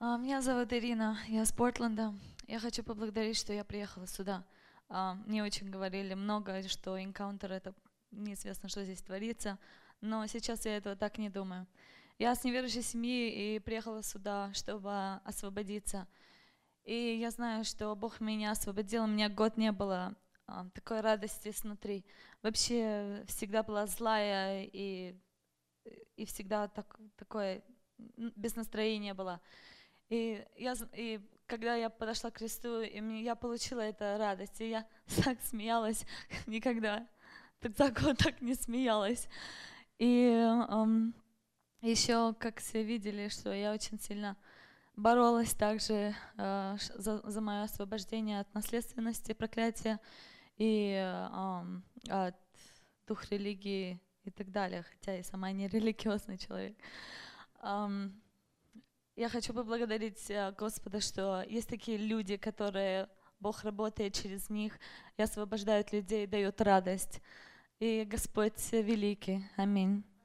Меня зовут Ирина, я с Портленда. Я хочу поблагодарить, что я приехала сюда. Мне очень говорили много, что Encounter — это неизвестно, что здесь творится, но сейчас я этого так не думаю. Я с неверующей семьи и приехала сюда, чтобы освободиться. И я знаю, что Бог меня освободил, у меня год не было такой радости снутри. Вообще всегда была злая и всегда такое без настроения была. И когда я подошла к кресту, я получила эту радость, и я так смеялась, никогда за год так не смеялась. И еще, как все видели, что я очень сильно боролась также за мое освобождение от наследственности, проклятия и от дух религии и так далее, хотя я сама не религиозный человек. Я хочу поблагодарить Господа, что есть такие люди, которые Бог работает через них и освобождают людей, дает радость. И Господь великий. Аминь.